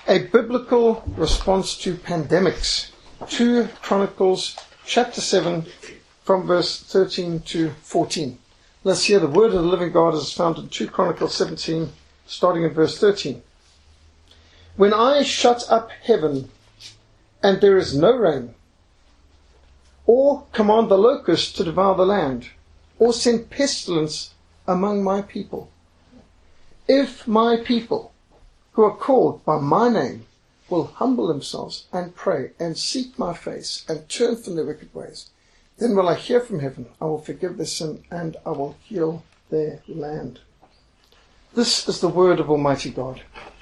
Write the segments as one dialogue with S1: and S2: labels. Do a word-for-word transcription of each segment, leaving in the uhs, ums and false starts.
S1: A biblical response to pandemics. Second Chronicles chapter seven from verse thirteen to fourteen. Let's hear the word of the living God as found in Second Chronicles seventeen, starting in verse thirteen. When I shut up heaven and there is no rain, or command the locust to devour the land, or send pestilence among my people, if my people who are called by my name will humble themselves and pray and seek my face and turn from their wicked ways, then will I hear from heaven, I will forgive their sin, and I will heal their land. This is the word of Almighty God.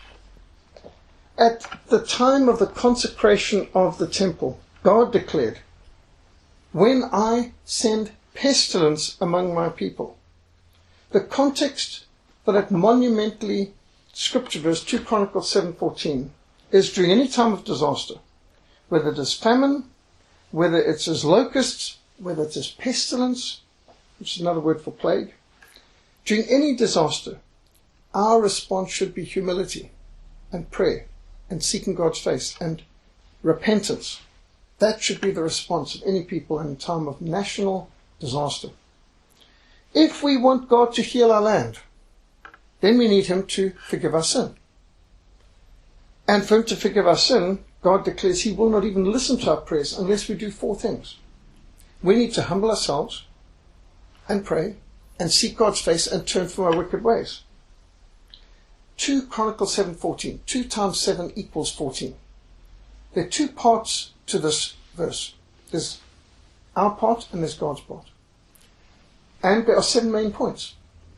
S1: At the time of the consecration of the temple, God declared, when I send pestilence among my people. The context for that monumentally scripture verse, Second Chronicles seven fourteen, is during any time of disaster, whether it is famine, whether it's as locusts, whether it is pestilence, which is another word for plague. During any disaster, our response should be humility and prayer and seeking God's face and repentance. That should be the response of any people in a time of national disaster. If we want God to heal our land, then we need Him to forgive our sin. And for Him to forgive our sin, God declares He will not even listen to our prayers unless we do four things. We need to humble ourselves and pray and seek God's face and turn from our wicked ways. Second Chronicles seven fourteen. Two times seven equals fourteen. There are two parts to this verse. There's our part and there's God's part. And there are seven main points.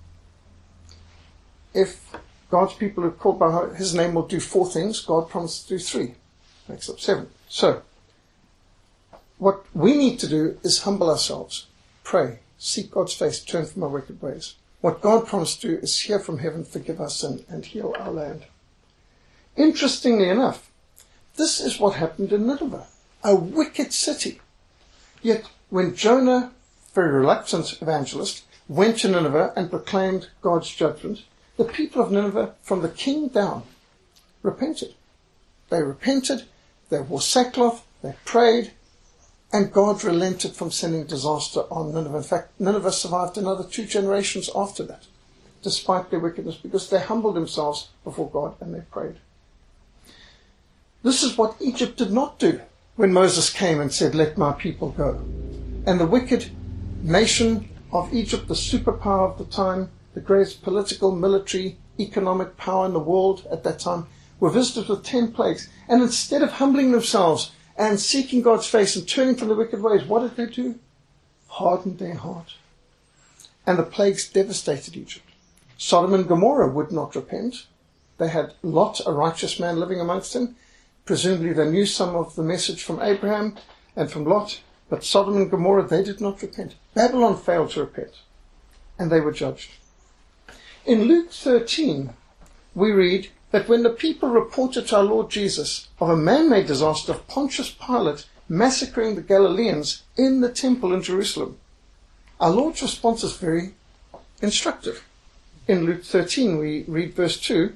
S1: If God's people who are called by His name will do four things, God promised to do three. Makes up seven. So, what we need to do is humble ourselves, pray, seek God's face, turn from our wicked ways. What God promised to do is hear from heaven, forgive our sin, and heal our land. Interestingly enough, this is what happened in Nineveh, a wicked city. Yet, when Jonah, very reluctant evangelist, went to Nineveh and proclaimed God's judgment, the people of Nineveh, from the king down, repented. They repented, they wore sackcloth, they prayed, and God relented from sending disaster on Nineveh. In fact, Nineveh survived another two generations after that, despite their wickedness, because they humbled themselves before God and they prayed. This is what Egypt did not do when Moses came and said, let my people go. And the wicked nation of Egypt, the superpower of the time, the greatest political, military, economic power in the world at that time, were visited with ten plagues. And instead of humbling themselves and seeking God's face and turning from the wicked ways, what did they do? Hardened their heart. And the plagues devastated Egypt. Sodom and Gomorrah would not repent. They had Lot, a righteous man, living amongst them. Presumably they knew some of the message from Abraham and from Lot. But Sodom and Gomorrah, they did not repent. Babylon failed to repent. And they were judged. In Luke thirteen, we read that when the people reported to our Lord Jesus of a man-made disaster of Pontius Pilate massacring the Galileans in the temple in Jerusalem, our Lord's response is very instructive. In Luke thirteen, we read verse two,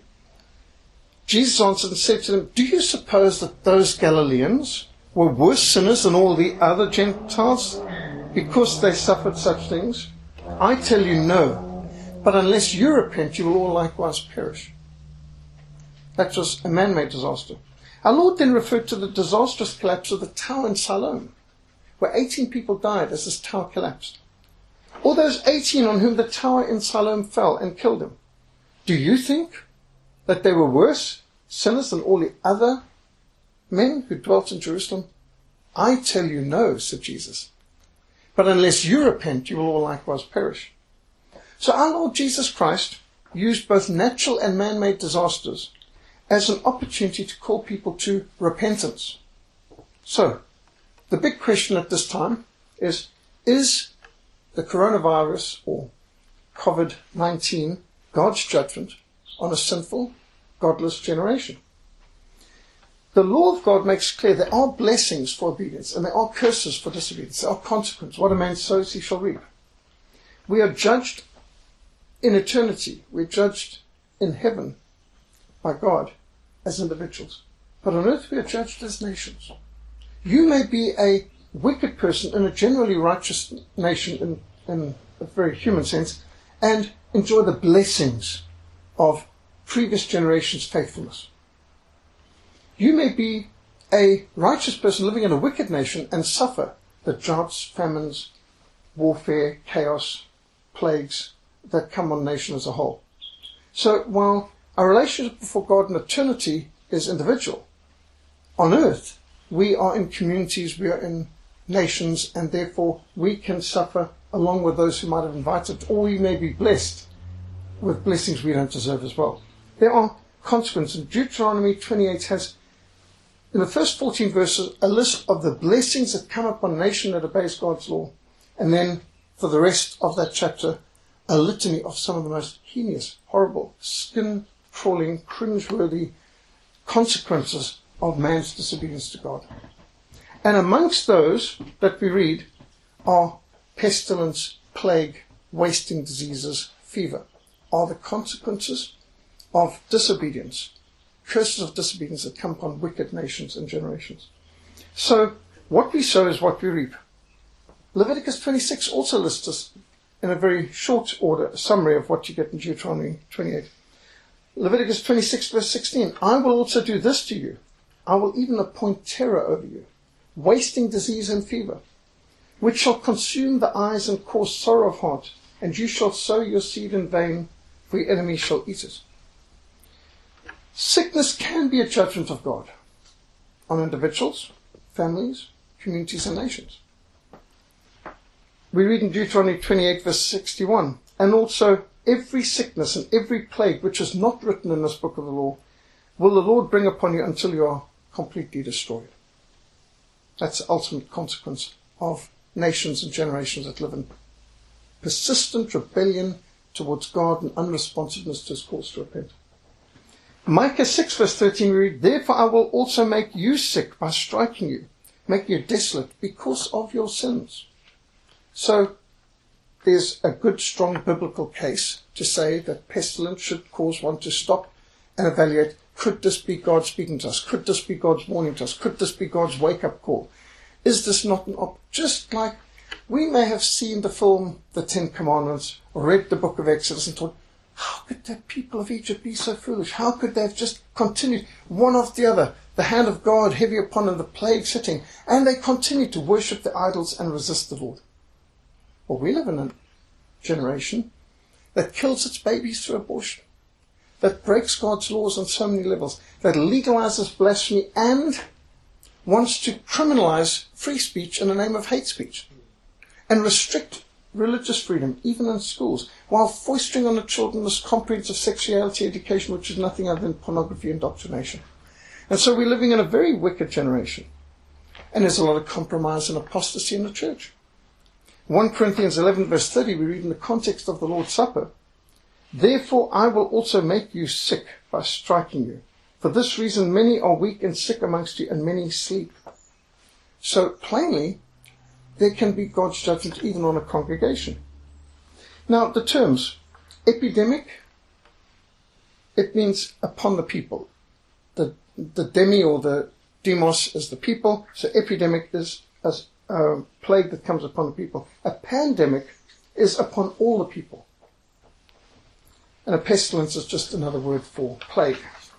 S1: Jesus answered and said to them, do you suppose that those Galileans were worse sinners than all the other Gentiles because they suffered such things? I tell you, no. But unless you repent, you will all likewise perish. That was a man-made disaster. Our Lord then referred to the disastrous collapse of the tower in Siloam, where eighteen people died as this tower collapsed. All those eighteen on whom the tower in Siloam fell and killed them. Do you think that they were worse sinners than all the other men who dwelt in Jerusalem? I tell you, no, said Jesus. But unless you repent, you will all likewise perish. So our Lord Jesus Christ used both natural and man-made disasters as an opportunity to call people to repentance. So, the big question at this time is, is the coronavirus or COVID nineteen God's judgment on a sinful, godless generation? The law of God makes clear there are blessings for obedience and there are curses for disobedience. There are consequences. What a man sows, he shall reap. We are judged in eternity. We're judged in heaven by God as individuals, but on earth we are judged as nations. You may be a wicked person in a generally righteous nation in, in a very human sense and enjoy the blessings of previous generations' faithfulness. You may be a righteous person living in a wicked nation and suffer the droughts, famines, warfare, chaos, plagues that come on the nation as a whole. So while our relationship before God in eternity is individual, on earth we are in communities, we are in nations, and therefore we can suffer along with those who might have invited, or we may be blessed with blessings we don't deserve as well. There are consequences. Deuteronomy twenty-eight has, in the first fourteen verses, a list of the blessings that come upon a nation that obeys God's law, and then for the rest of that chapter, a litany of some of the most heinous, horrible, skin-crawling, cringe-worthy consequences of man's disobedience to God. And amongst those that we read are pestilence, plague, wasting diseases, fever, are the consequences of disobedience, curses of disobedience that come upon wicked nations and generations. So what we sow is what we reap. Leviticus twenty-six also lists us in a very short order, a summary of what you get in Deuteronomy twenty-eight. Leviticus twenty-six verse sixteen, I will also do this to you. I will even appoint terror over you, wasting disease and fever, which shall consume the eyes and cause sorrow of heart, and you shall sow your seed in vain, for your enemy shall eat it. Sickness can be a judgment of God on individuals, families, communities, and nations. We read in Deuteronomy twenty-eight verse sixty-one, and also every sickness and every plague which is not written in this book of the law will the Lord bring upon you until you are completely destroyed. That's the ultimate consequence of nations and generations that live in persistent rebellion towards God and unresponsiveness to his calls to repent. Micah six verse thirteen we read, therefore I will also make you sick by striking you, make you desolate because of your sins. So there's a good strong biblical case to say that pestilence should cause one to stop and evaluate, could this be God speaking to us? Could this be God's warning to us? Could this be God's wake-up call? Is this not an op- just like we may have seen the film The Ten Commandments or read the book of Exodus and thought, how could the people of Egypt be so foolish? How could they have just continued one after the other, the hand of God heavy upon them, the plagues hitting, and they continued to worship the idols and resist the Lord? Well, we live in a generation that kills its babies through abortion, that breaks God's laws on so many levels, that legalizes blasphemy and wants to criminalize free speech in the name of hate speech and restrict religious freedom, even in schools, while foisting on the children this comprehensive sexuality education, which is nothing other than pornography indoctrination. And so we're living in a very wicked generation. And there's a lot of compromise and apostasy in the church. First Corinthians eleven verse thirty, we read in the context of the Lord's Supper, therefore I will also make you sick by striking you. For this reason many are weak and sick amongst you, and many sleep. So plainly, there can be God's judgment even on a congregation. Now, the terms epidemic, it means upon the people. The, the demi or the demos is the people, so epidemic is a uh, plague that comes upon the people. A pandemic is upon all the people. And a pestilence is just another word for plague.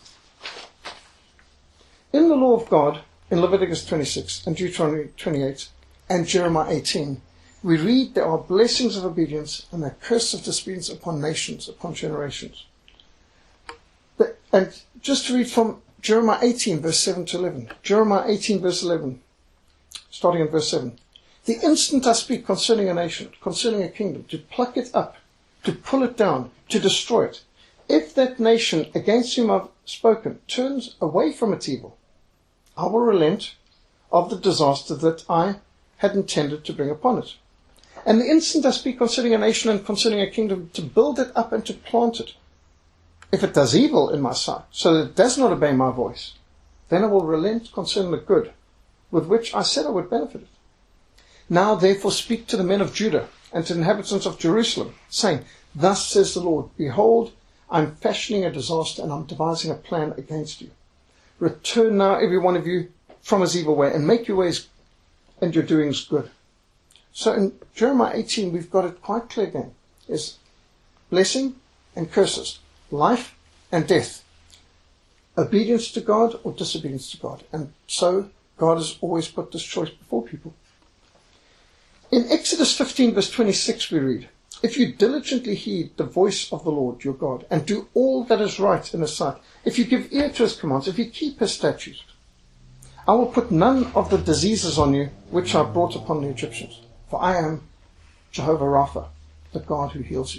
S1: In the law of God, in Leviticus twenty-six and Deuteronomy twenty-eight and Jeremiah eighteen, we read there are blessings of obedience and a curse of disobedience upon nations, upon generations. But, and just to read from Jeremiah eighteen, verse seven to eleven. Jeremiah eighteen, verse eleven, starting in verse seven. The instant I speak concerning a nation, concerning a kingdom, to pluck it up, to pull it down, to destroy it, if that nation against whom I've spoken turns away from its evil, I will relent of the disaster that I had intended to bring upon it. And the instant I speak concerning a nation and concerning a kingdom, to build it up and to plant it, if it does evil in my sight, so that it does not obey my voice, then I will relent concerning the good with which I said I would benefit it. Now therefore speak to the men of Judah and to the inhabitants of Jerusalem, saying, thus says the Lord, behold, I'm fashioning a disaster and I'm devising a plan against you. return now every one of you from his evil way, and make your ways and your doings good. So in Jeremiah eighteen, we've got it quite clear again. There's blessing and curses, life and death, obedience to God or disobedience to God. And so God has always put this choice before people. In Exodus fifteen verse twenty-six we read, if you diligently heed the voice of the Lord your God and do all that is right in his sight, if you give ear to his commands, if you keep his statutes, I will put none of the diseases on you which I brought upon the Egyptians. For I am Jehovah Rapha, the God who heals you.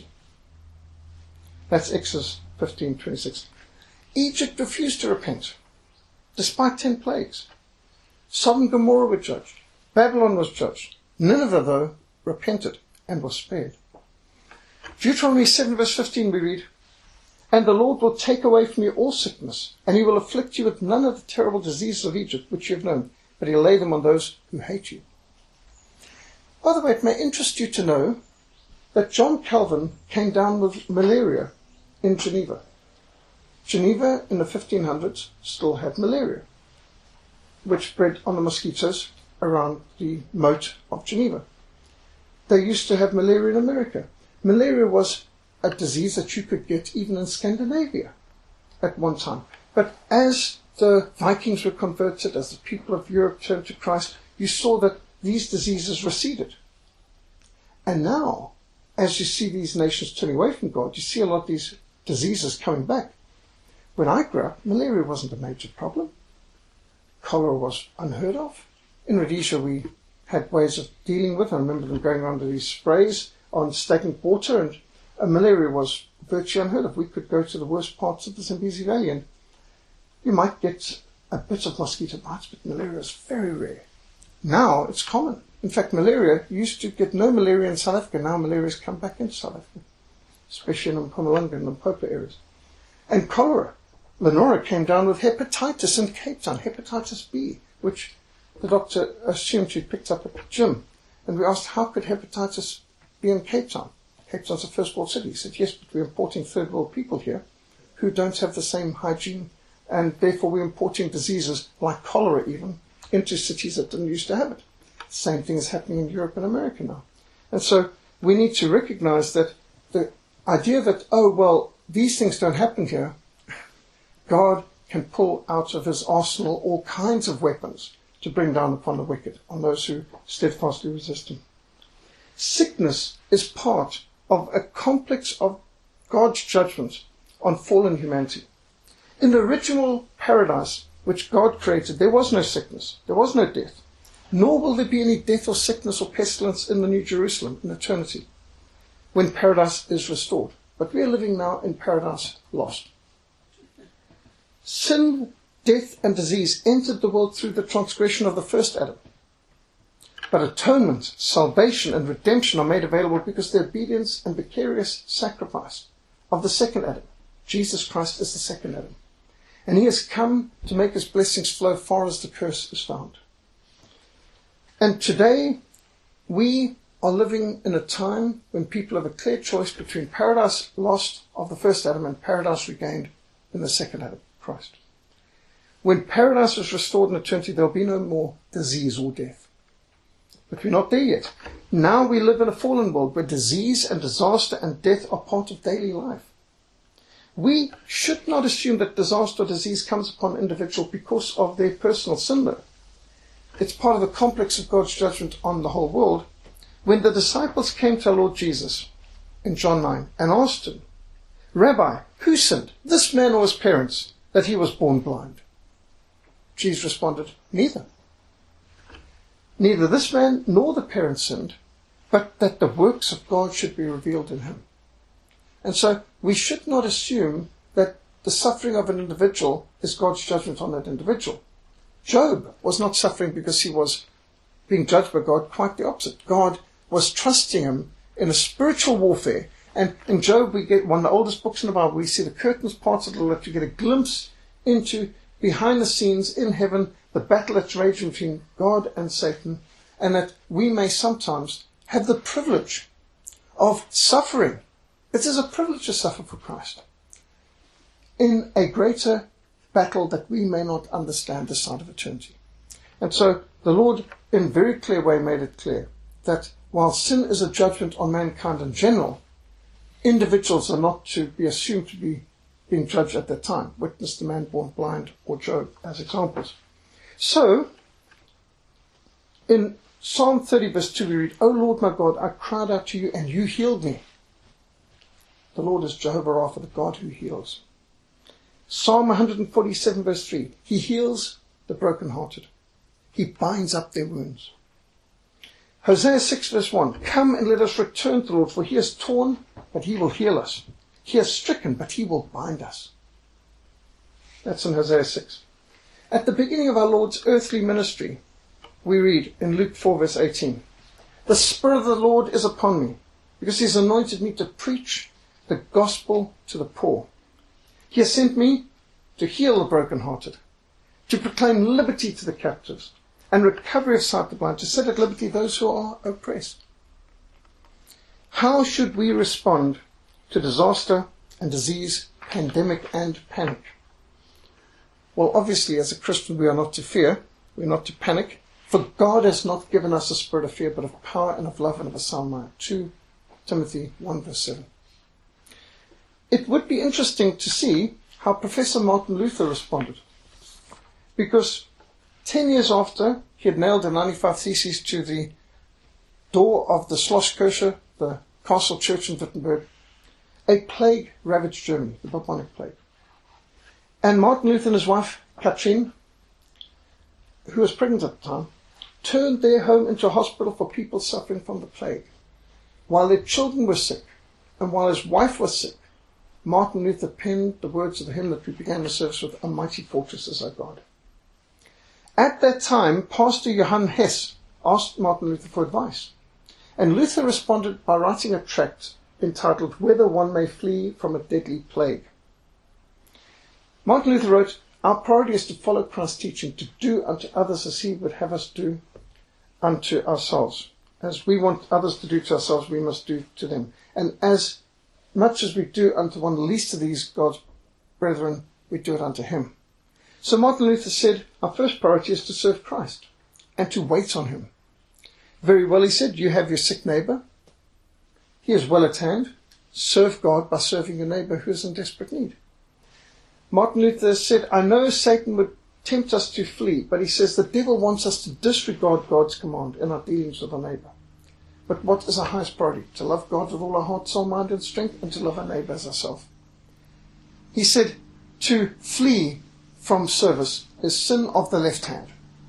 S1: That's Exodus fifteen twenty-six. Egypt refused to repent, despite ten plagues. Sodom and Gomorrah were judged. Babylon was judged. Nineveh, though, repented and was spared. Deuteronomy seven verse fifteen we read, and the Lord will take away from you all sickness, and he will afflict you with none of the terrible diseases of Egypt which you have known, but he'll lay them on those who hate you. By the way, it may interest you to know that John Calvin came down with malaria in Geneva. Geneva in the fifteen hundreds still had malaria, which bred on the mosquitoes around the moat of Geneva. They used to have malaria in America. Malaria was a disease that you could get even in Scandinavia at one time. But as the Vikings were converted, as the people of Europe turned to Christ, you saw that these diseases receded. And now, as you see these nations turning away from God, you see a lot of these diseases coming back. When I grew up, malaria wasn't a major problem. Cholera was unheard of. In Rhodesia, we had ways of dealing with it. I remember them going around with these sprays on stagnant water, and uh, malaria was virtually unheard of. We could go to the worst parts of the Zambezi Valley, and you might get a bit of mosquito bites, but malaria is very rare. Now it's common. In fact, malaria, you used to get no malaria in South Africa. Now malaria has come back into South Africa, especially in Mpumalanga and the Limpopo areas. And cholera. Lenora came down with hepatitis in Cape Town, hepatitis B, which the doctor assumed she'd picked up at the gym. And we asked, how could hepatitis be in Cape Town? Cape Town's a first world city. He said, yes, but we're importing third world people here who don't have the same hygiene, and therefore we're importing diseases like cholera even into cities that didn't used to have it. The same thing is happening in Europe and America now. And so we need to recognize that the idea that, oh, well, these things don't happen here, God can pull out of his arsenal all kinds of weapons to bring down upon the wicked, on those who steadfastly resist him. Sickness is part of a complex of God's judgment on fallen humanity. In the original paradise which God created, there was no sickness, there was no death, nor will there be any death or sickness or pestilence in the New Jerusalem in eternity, when paradise is restored. But we are living now in paradise lost. Sin, death, and disease entered the world through the transgression of the first Adam. But atonement, salvation, and redemption are made available because the obedience and vicarious sacrifice of the second Adam. Jesus Christ is the second Adam. And he has come to make his blessings flow far as the curse is found. And today, we are living in a time when people have a clear choice between paradise lost of the first Adam and paradise regained in the second Adam, Christ. When paradise is restored in eternity, there will be no more disease or death. But we're not there yet. Now we live in a fallen world where disease and disaster and death are part of daily life. We should not assume that disaster or disease comes upon an individual because of their personal sin, though. It's part of the complex of God's judgment on the whole world. When the disciples came to our Lord Jesus in John nine and asked him, Rabbi, who sinned, this man or his parents, that he was born blind? Jesus responded, neither. Neither this man nor the parents sinned, but that the works of God should be revealed in him. And so we should not assume that the suffering of an individual is God's judgment on that individual. Job was not suffering because he was being judged by God, quite the opposite. God was trusting him in a spiritual warfare. And in Job, we get one of the oldest books in the Bible. We see the curtains parted a little bit to get a glimpse into behind the scenes in heaven, the battle that's raging between God and Satan, and that we may sometimes have the privilege of suffering. It is a privilege to suffer for Christ in a greater battle that we may not understand this side of eternity. And so the Lord, in a very clear way, made it clear that while sin is a judgment on mankind in general, individuals are not to be assumed to be being judged at that time. Witness the man born blind or Job as examples. So, in Psalm thirty verse two we read, O Lord my God, I cried out to you and you healed me. The Lord is Jehovah Rapha, the God who heals. Psalm one forty-seven verse three, He heals the brokenhearted. He binds up their wounds. Hosea six verse one, Come and let us return to the Lord, for He has torn, but He will heal us. He has stricken, but He will bind us. That's in Hosea six. At the beginning of our Lord's earthly ministry, we read in Luke four verse eighteen, The Spirit of the Lord is upon me, because He has anointed me to preach the gospel to the poor. He has sent me to heal the brokenhearted, to proclaim liberty to the captives, and recovery of sight to the blind, to set at liberty those who are oppressed. How should we respond to disaster and disease, pandemic and panic? Well, obviously, as a Christian, we are not to fear, we are not to panic, for God has not given us a spirit of fear, but of power and of love and of a sound mind. Second Timothy one verse seven. It would be interesting to see how Professor Martin Luther responded, because ten years after he had nailed the ninety-five Theses to the door of the Schlosskirche, the castle church in Wittenberg, a plague ravaged Germany, the bubonic plague. And Martin Luther and his wife, Katrin, who was pregnant at the time, turned their home into a hospital for people suffering from the plague. While their children were sick, and while his wife was sick, Martin Luther penned the words of the hymn that we began the service with, A Mighty Fortress is Our God. At that time, Pastor Johann Hess asked Martin Luther for advice. And Luther responded by writing a tract entitled, Whether One May Flee from a Deadly Plague. Martin Luther wrote, Our priority is to follow Christ's teaching, to do unto others as He would have us do unto ourselves. As we want others to do to ourselves, we must do to them. And as much as we do unto one of the least of these God's brethren, we do it unto Him. So Martin Luther said, our first priority is to serve Christ and to wait on Him. Very well, he said, you have your sick neighbor. He is well at hand. Serve God by serving your neighbor who is in desperate need. Martin Luther said, I know Satan would tempt us to flee, but he says the devil wants us to disregard God's command in our dealings with our neighbor. But what is our highest priority? To love God with all our heart, soul, mind, and strength, and to love our neighbor as ourselves. He said, to flee from service is sin of the left hand.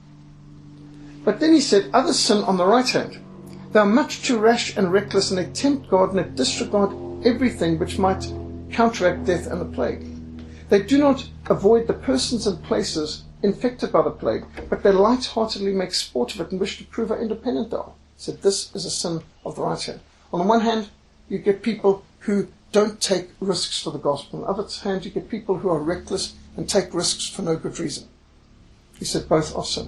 S1: But then he said, others sin on the right hand. They are much too rash and reckless, and they tempt God, and they disregard everything which might counteract death and the plague. They do not avoid the persons and places infected by the plague, but they light-heartedly make sport of it and wish to prove how independent they are. So this is a sin of the right hand. On the one hand, you get people who don't take risks for the gospel. On the other hand, you get people who are reckless and take risks for no good reason. He said both are sin.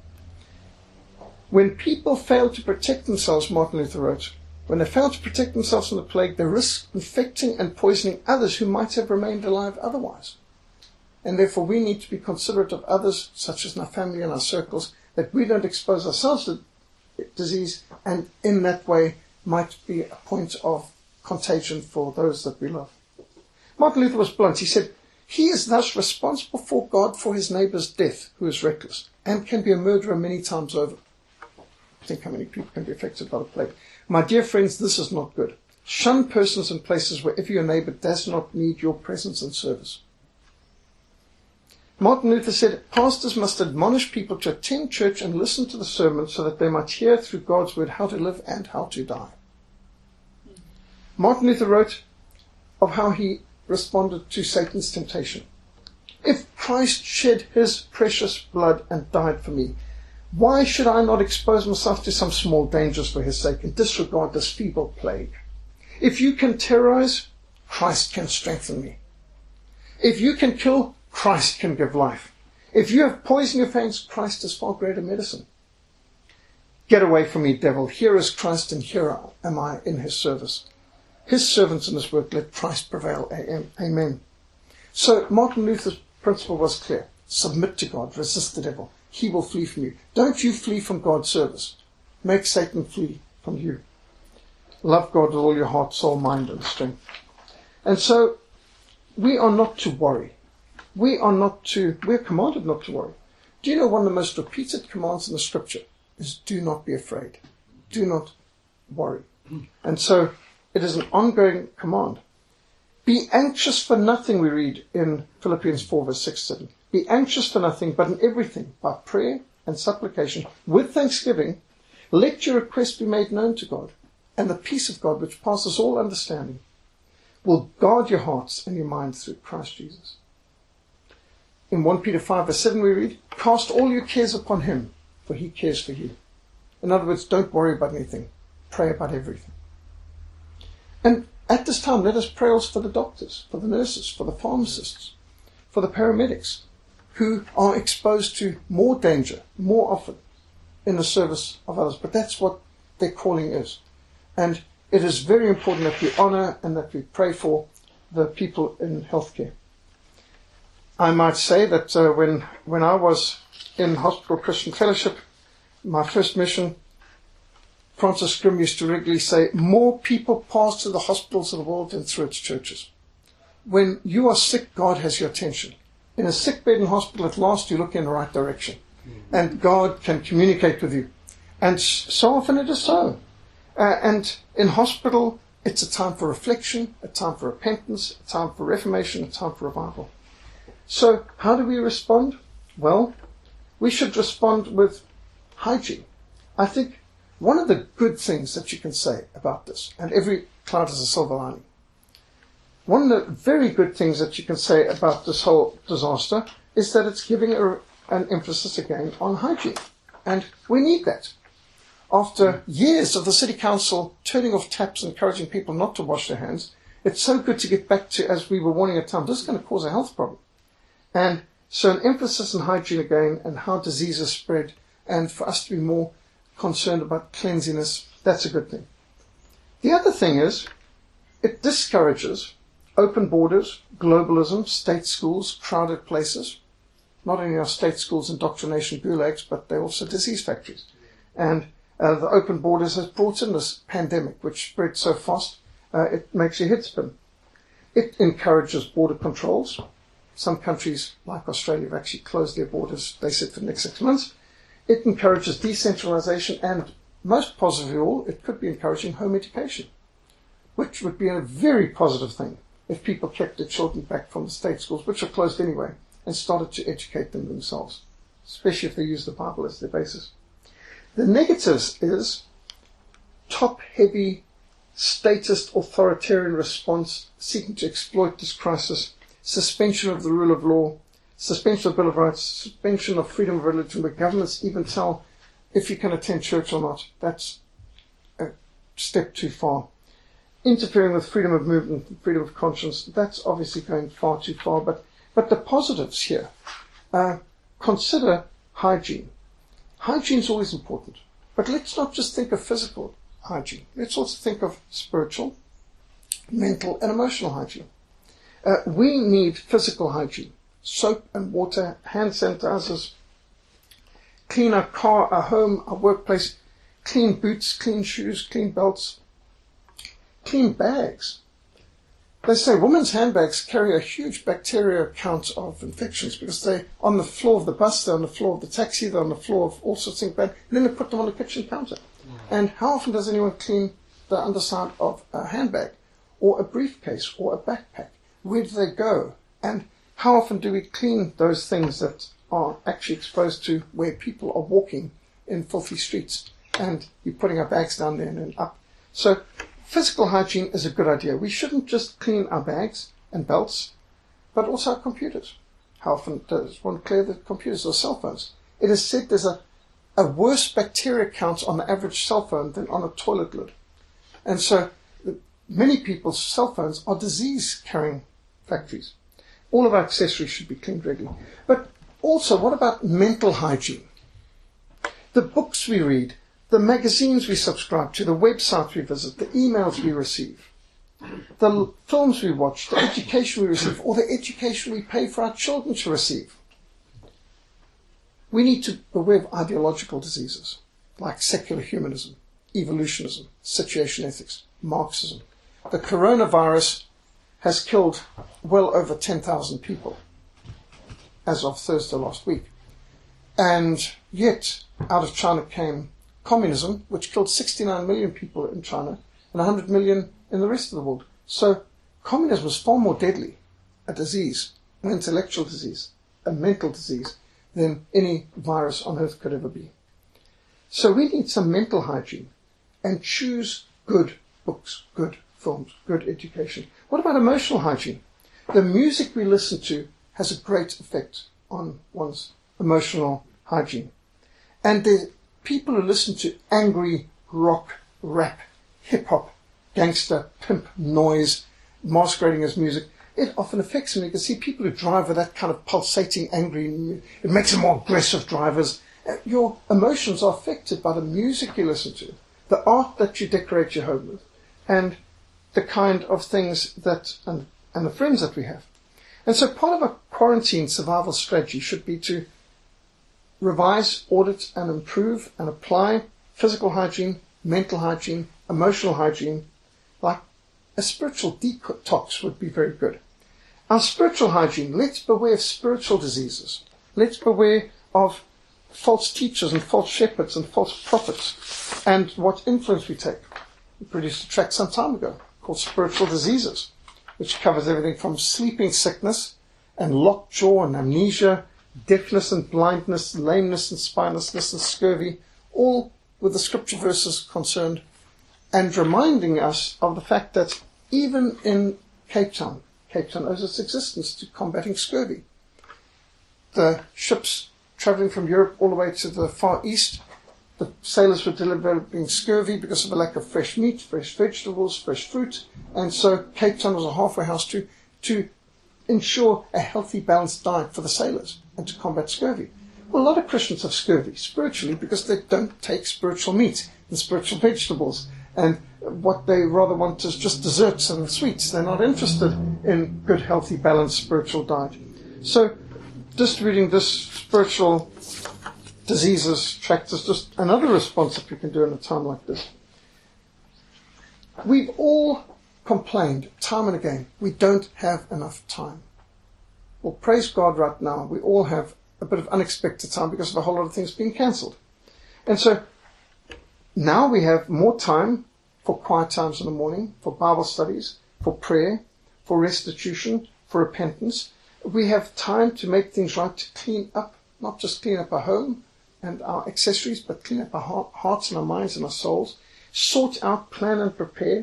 S1: When people fail to protect themselves, Martin Luther wrote, when they fail to protect themselves from the plague, they risk infecting and poisoning others who might have remained alive otherwise. And therefore we need to be considerate of others, such as in our family and our circles, that we don't expose ourselves to disease, and in that way might be a point of contagion for those that we love. Martin Luther was blunt. He said, he is thus responsible for God for his neighbor's death, who is reckless, and can be a murderer many times over. Think how many people can be affected by the plague. My dear friends, this is not good. Shun persons and places wherever your neighbor does not need your presence and service. Martin Luther said, pastors must admonish people to attend church and listen to the sermon so that they might hear through God's word how to live and how to die. Martin Luther wrote of how he responded to Satan's temptation. If Christ shed his precious blood and died for me, why should I not expose myself to some small dangers for his sake and disregard this feeble plague? If you can terrorize, Christ can strengthen me. If you can kill, Christ can give life. If you have poison your fangs, Christ is far greater medicine. Get away from me, devil. Here is Christ, and here am I in his service. His servants in his work, let Christ prevail. Amen. So Martin Luther's principle was clear. Submit to God, resist the devil. He will flee from you. Don't you flee from God's service. Make Satan flee from you. Love God with all your heart, soul, mind, and strength. And so, we are not to worry. We are not to, we're commanded not to worry. Do you know one of the most repeated commands in the scripture is do not be afraid. Do not worry. And so, it is an ongoing command. Be anxious for nothing, we read in Philippians four, verse six to seven. Be anxious for nothing, but in everything, by prayer and supplication, with thanksgiving, let your requests be made known to God. And the peace of God, which passes all understanding, will guard your hearts and your minds through Christ Jesus. In First Peter five, verse seven, we read, cast all your cares upon him, for he cares for you. In other words, don't worry about anything. Pray about everything. And at this time, let us pray also for the doctors, for the nurses, for the pharmacists, for the paramedics, who are exposed to more danger, more often, in the service of others. But that's what their calling is. And it is very important that we honor and that we pray for the people in healthcare. I might say that uh, when, when I was in Hospital Christian Fellowship, my first mission, Francis Grimm used to regularly say, more people pass through the hospitals of the world than through its churches. When you are sick, God has your attention. In a sick bed in hospital, at last you look in the right direction. And God can communicate with you. And so often it is so. Uh, and in hospital, it's a time for reflection, a time for repentance, a time for reformation, a time for revival. So how do we respond? Well, we should respond with hygiene. I think one of the good things that you can say about this, and every cloud has a silver lining, one of the very good things that you can say about this whole disaster is that it's giving a, an emphasis again on hygiene. And we need that. After years of the city council turning off taps, encouraging people not to wash their hands, it's so good to get back to, as we were warning at times, this is going to cause a health problem. And so an emphasis on hygiene again and how diseases spread, and for us to be more concerned about cleanliness, that's a good thing. The other thing is, it discourages open borders, globalism, state schools, crowded places. Not only are state schools indoctrination gulags, but they're also disease factories. And uh, the open borders has brought in this pandemic, which spread so fast, uh, it makes your head spin. It encourages border controls. Some countries, like Australia, have actually closed their borders, they said, for the next six months. It encourages decentralization, and most positive of all, it could be encouraging home education, which would be a very positive thing if people kept their children back from the state schools, which are closed anyway, and started to educate them themselves, especially if they use the Bible as their basis. The negatives is top-heavy, statist, authoritarian response seeking to exploit this crisis, suspension of the rule of law, suspension of the Bill of Rights, suspension of freedom of religion, where governments even tell if you can attend church or not. That's a step too far. Interfering with freedom of movement, freedom of conscience, that's obviously going far too far. But, but the positives here, uh, consider hygiene. Hygiene is always important. But let's not just think of physical hygiene. Let's also think of spiritual, mental, and emotional hygiene. Uh, we need physical hygiene. Soap and water, hand sanitizers, clean our car, our home, our workplace, clean boots, clean shoes, clean belts, clean bags. They say women's handbags carry a huge bacteria count of infections because they're on the floor of the bus, they're on the floor of the taxi, they're on the floor of all sorts of things, and then they put them on the kitchen counter. Mm. And how often does anyone clean the underside of a handbag or a briefcase or a backpack? Where do they go? And how often do we clean those things that are actually exposed to where people are walking in filthy streets and you're putting our bags down there and then up? So physical hygiene is a good idea. We shouldn't just clean our bags and belts, but also our computers. How often does one clear the computers or cell phones? It is said there's a, a worse bacteria count on the average cell phone than on a toilet lid. And so many people's cell phones are disease-carrying factories. All of our accessories should be cleaned regularly. But also, what about mental hygiene? The books we read, the magazines we subscribe to, the websites we visit, the emails we receive. the films we watch, the education we receive, or the education we pay for our children to receive. We need to be aware of ideological diseases like secular humanism, evolutionism, situation ethics, Marxism. The coronavirus has killed well over ten thousand people as of Thursday last week. And yet, out of China came communism, which killed sixty-nine million people in China and one hundred million in the rest of the world. So communism is far more deadly a disease, an intellectual disease, a mental disease, than any virus on earth could ever be. So we need some mental hygiene and choose good books, good films, good education. What about emotional hygiene? The music we listen to has a great effect on one's emotional hygiene. And the people who listen to angry rock, rap, hip-hop, gangster, pimp, noise, masquerading as music, it often affects them. You can see people who drive with that kind of pulsating, angry, it makes them more aggressive drivers. Your emotions are affected by the music you listen to, the art that you decorate your home with, and the kind of things that, and, and the friends that we have. And so part of a quarantine survival strategy should be to revise, audit, and improve and apply physical hygiene, mental hygiene, emotional hygiene, like a spiritual detox would be very good. Our spiritual hygiene, let's beware of spiritual diseases. Let's beware of false teachers and false shepherds and false prophets and what influence we take. We produced a tract some time ago called Spiritual Diseases, which covers everything from sleeping sickness and lockjaw and amnesia, deafness and blindness, lameness and spinelessness and scurvy, all with the scripture verses concerned, and reminding us of the fact that even in Cape Town, Cape Town owes its existence to combating scurvy. The ships travelling from Europe all the way to the Far East, the sailors were developing scurvy because of the lack of fresh meat, fresh vegetables, fresh fruit, and so Cape Town was a halfway house to, to ensure a healthy, balanced diet for the sailors and to combat scurvy. Well, a lot of Christians have scurvy spiritually because they don't take spiritual meat and spiritual vegetables, and what they rather want is just desserts and sweets. They're not interested in good, healthy, balanced spiritual diet. So distributing this spiritual diseases tract is just another response that we can do in a time like this. We've all complained time and again, we don't have enough time. Well, praise God right now, we all have a bit of unexpected time because of a whole lot of things being cancelled. And so now we have more time for quiet times in the morning, for Bible studies, for prayer, for restitution, for repentance. We have time to make things right, to clean up, not just clean up our home and our accessories, but clean up our hearts and our minds and our souls, sort out, plan and prepare.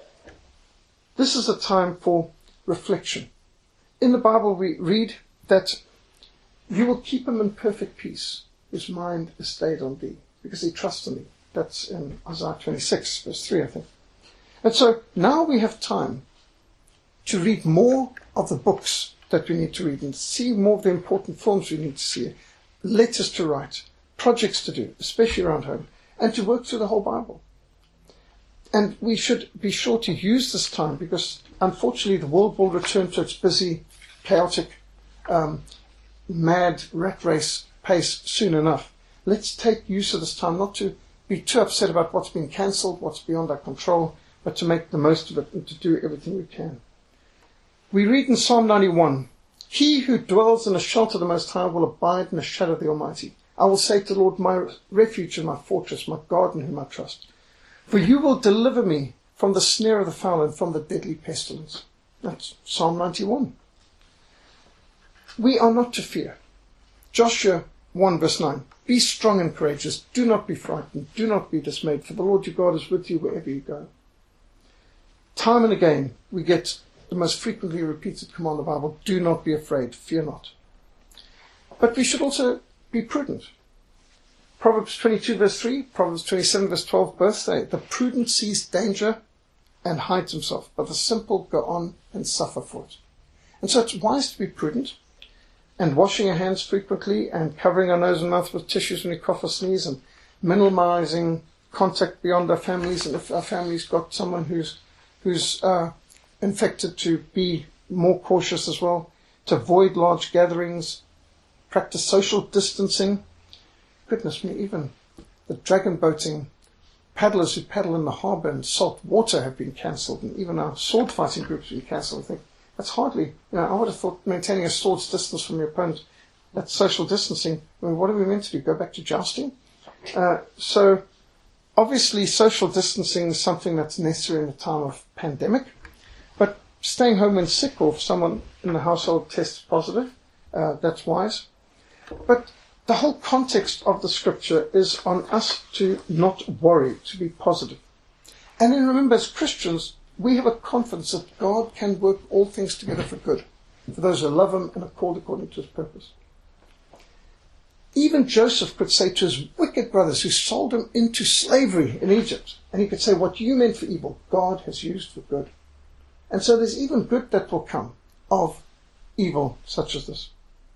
S1: This is a time for reflection. In the Bible we read that you will keep him in perfect peace, whose mind is stayed on thee, because he trusts in thee. That's in Isaiah twenty-six, verse three, I think. And so now we have time to read more of the books that we need to read and see more of the important films we need to see, letters to write, projects to do, especially around home, and to work through the whole Bible. And we should be sure to use this time because, unfortunately, the world will return to its busy, chaotic, um, mad rat race pace soon enough. Let's take use of this time not to be too upset about what's been cancelled, what's beyond our control, but to make the most of it and to do everything we can. We read in Psalm ninety-one, he who dwells in the shelter of the Most High will abide in the shadow of the Almighty. I will say to the Lord, my refuge and my fortress, my God in whom I trust. For you will deliver me from the snare of the fowler and from the deadly pestilence. That's Psalm ninety-one. We are not to fear. Joshua one verse nine. Be strong and courageous. Do not be frightened. Do not be dismayed. For the Lord your God is with you wherever you go. Time and again we get the most frequently repeated command of the Bible. Do not be afraid. Fear not. But we should also be prudent. Proverbs twenty-two verse three, Proverbs twenty-seven verse twelve both say, the prudent sees danger and hides himself, but the simple go on and suffer for it. And so it's wise to be prudent and washing our hands frequently and covering our nose and mouth with tissues when we cough or sneeze and minimizing contact beyond our families. And if our family's got someone who's who's uh, infected to be more cautious as well, to avoid large gatherings, practice social distancing. Goodness me, even the dragon boating paddlers who paddle in the harbour in salt water have been cancelled, and even our sword fighting groups have been cancelled. I think that's hardly, you know, I would have thought maintaining a sword's distance from your opponent, that's social distancing. I mean, what are we meant to do? Go back to jousting? Uh, so, obviously, social distancing is something that's necessary in a time of pandemic, but staying home when sick or if someone in the household tests positive, uh, that's wise. But the whole context of the scripture is on us to not worry, to be positive. And then remember, as Christians, we have a confidence that God can work all things together for good, for those who love him and are called according to his purpose. Even Joseph could say to his wicked brothers who sold him into slavery in Egypt, and he could say, what you meant for evil, God has used for good. And so there's even good that will come of evil such as this.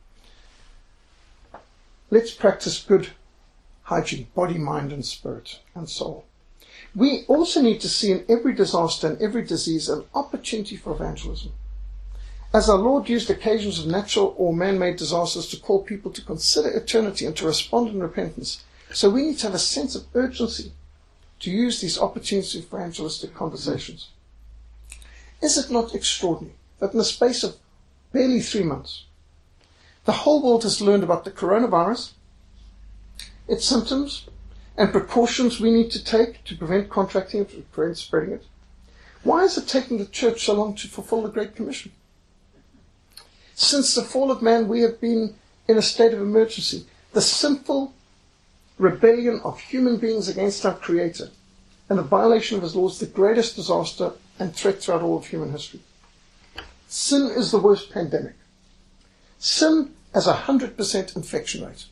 S1: Let's practice good hygiene, body, mind, and spirit, and soul. We also need to see in every disaster and every disease an opportunity for evangelism. As our Lord used occasions of natural or man-made disasters to call people to consider eternity and to respond in repentance, so we need to have a sense of urgency to use these opportunities for evangelistic conversations. Is it not extraordinary that in the space of barely three months, the whole world has learned about the coronavirus, its symptoms, and precautions we need to take to prevent contracting it, to prevent spreading it? Why is it taking the church so long to fulfill the Great Commission? Since the fall of man, we have been in a state of emergency. The sinful rebellion of human beings against our Creator and the violation of his laws, the greatest disaster and threat throughout all of human history. Sin is the worst pandemic. Sin has a one hundred percent infection rate.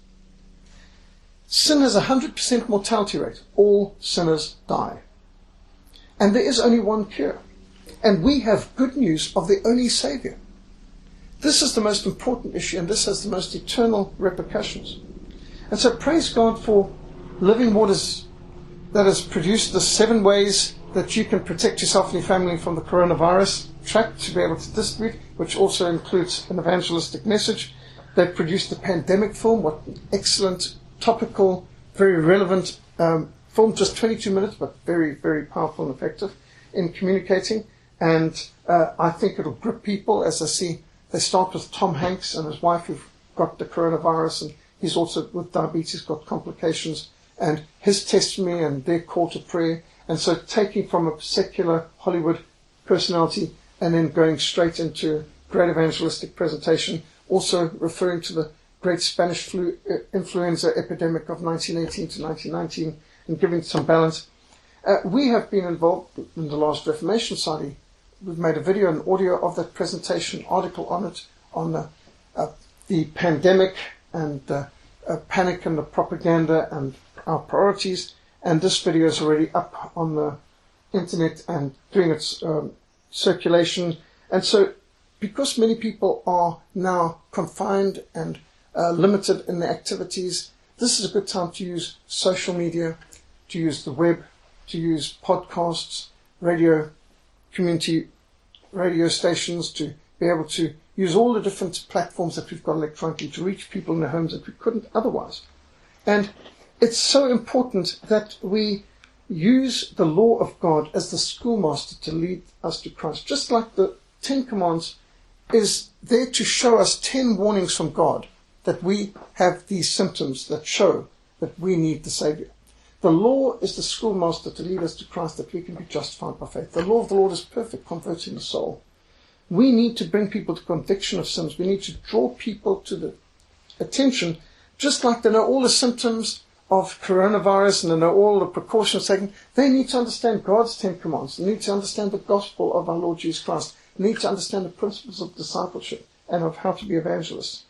S1: Sin has a one hundred percent mortality rate. All sinners die. And there is only one cure. And we have good news of the only Saviour. This is the most important issue, and this has the most eternal repercussions. And so praise God for Living Waters that has produced the seven ways that you can protect yourself and your family from the coronavirus track to be able to distribute, which also includes an evangelistic message. They've produced the pandemic film, what an excellent, topical, very relevant um, film, just twenty-two minutes, but very, very powerful and effective in communicating. And uh, I think it'll grip people as they see. They start with Tom Hanks and his wife who've got the coronavirus, and he's also with diabetes got complications, and his testimony and their call to prayer. And so taking from a secular Hollywood personality and then going straight into great evangelistic presentation, also referring to the great Spanish flu, uh, influenza epidemic of nineteen eighteen to nineteen nineteen and giving some balance. Uh, we have been involved in the last Reformation Society. We've made a video and audio of that presentation, article on it, on the, uh, the pandemic and uh, uh, panic and the propaganda and our priorities. And this video is already up on the internet and doing its um, circulation. And so, because many people are now confined and uh, limited in their activities, this is a good time to use social media, to use the web, to use podcasts, radio, community radio stations, to be able to use all the different platforms that we've got electronically to reach people in their homes that we couldn't otherwise. And it's so important that we use the law of God as the schoolmaster to lead us to Christ. Just like the Ten Commandments is there to show us ten warnings from God that we have these symptoms that show that we need the Savior. The law is the schoolmaster to lead us to Christ that we can be justified by faith. The law of the Lord is perfect, converting the soul. We need to bring people to conviction of sins. We need to draw people to the attention, just like they know all the symptoms of coronavirus and they know all the precautions taken. They need to understand God's Ten Commandments. They need to understand the gospel of our Lord Jesus Christ. They need to understand the principles of discipleship and of how to be evangelists.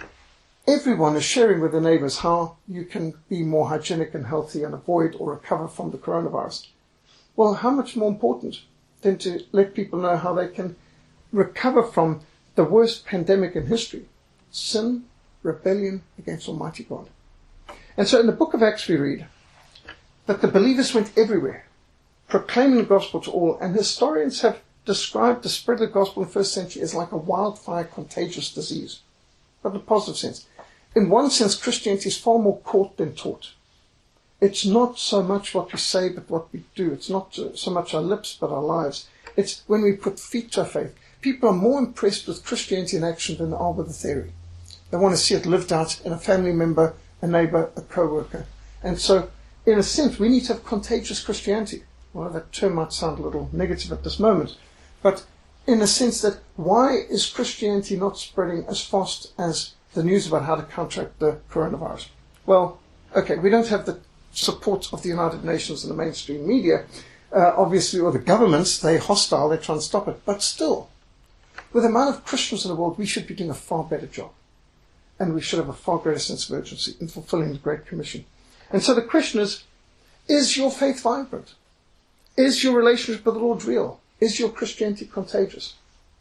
S1: Everyone is sharing with their neighbours how you can be more hygienic and healthy and avoid or recover from the coronavirus. Well, how much more important than to let people know how they can recover from the worst pandemic in history, sin, rebellion against Almighty God. And so in the book of Acts we read that the believers went everywhere, proclaiming the gospel to all, and historians have described the spread of the gospel in the first century as like a wildfire contagious disease, but in a positive sense. In one sense, Christianity is far more caught than taught. It's not so much what we say, but what we do. It's not so much our lips, but our lives. It's when we put feet to our faith. People are more impressed with Christianity in action than they are with the theory. They want to see it lived out in a family member, a neighbor, a co-worker. And so, in a sense, we need to have contagious Christianity. Well, that term might sound a little negative at this moment, but in the sense that why is Christianity not spreading as fast as the news about how to counteract the coronavirus? Well, okay, we don't have the support of the United Nations and the mainstream media, uh, obviously, or the governments. They're hostile, they're trying to stop it. But still, with the amount of Christians in the world, we should be doing a far better job. And we should have a far greater sense of urgency in fulfilling the Great Commission. And so the question is, is your faith vibrant? Is your relationship with the Lord real? Is your Christianity contagious?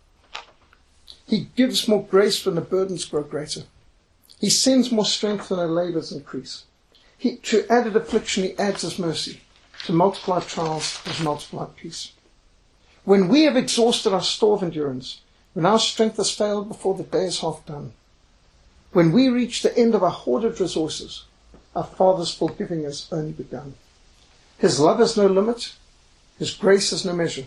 S1: He gives more grace when the burdens grow greater. He sends more strength when our labors increase. He, to added affliction, he adds his mercy. To multiply trials, his multiplied peace. When we have exhausted our store of endurance, when our strength has failed before the day is half done, when we reach the end of our hoarded resources, our Father's full giving has only begun. His love has no limit. His grace has no measure.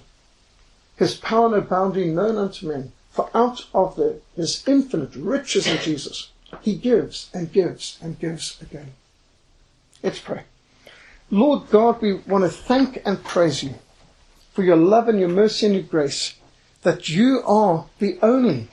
S1: His power no boundary known unto men. For out of the, his infinite riches in Jesus, he gives and gives and gives again. Let's pray. Lord God, we want to thank and praise you for your love and your mercy and your grace, that you are the only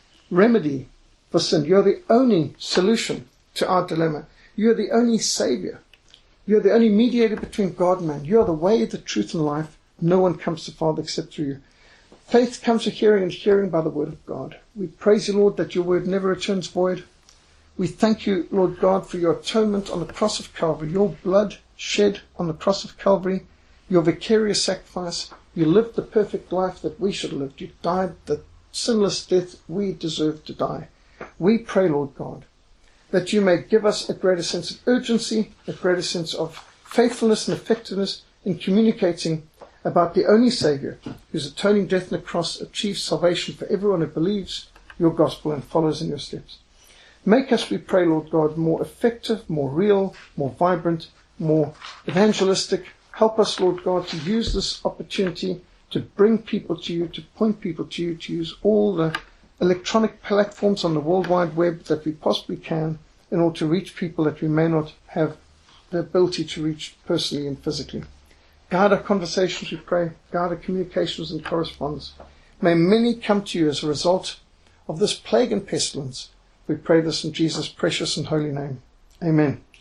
S1: remedy for sin. You're the only solution to our dilemma. You're the only Savior. You're the only mediator between God and man. You're the way, the truth, and life. No one comes to the Father except through you. Faith comes to hearing, and hearing by the word of God. We praise you, Lord, that your word never returns void. We thank you, Lord God, for your atonement on the cross of Calvary, your blood shed on the cross of Calvary, your vicarious sacrifice. You lived the perfect life that we should have lived. You died the sinless death we deserve to die. We pray, Lord God, that you may give us a greater sense of urgency, a greater sense of faithfulness and effectiveness in communicating about the only Savior whose atoning death on the cross achieves salvation for everyone who believes your gospel and follows in your steps. Make us, we pray, Lord God, more effective, more real, more vibrant, more evangelistic. Help us, Lord God, to use this opportunity to bring people to you, to point people to you, to use all the electronic platforms on the World Wide Web that we possibly can in order to reach people that we may not have the ability to reach personally and physically. Guide our conversations, we pray. Guide our communications and correspondence. May many come to you as a result of this plague and pestilence. We pray this in Jesus' precious and holy name. Amen.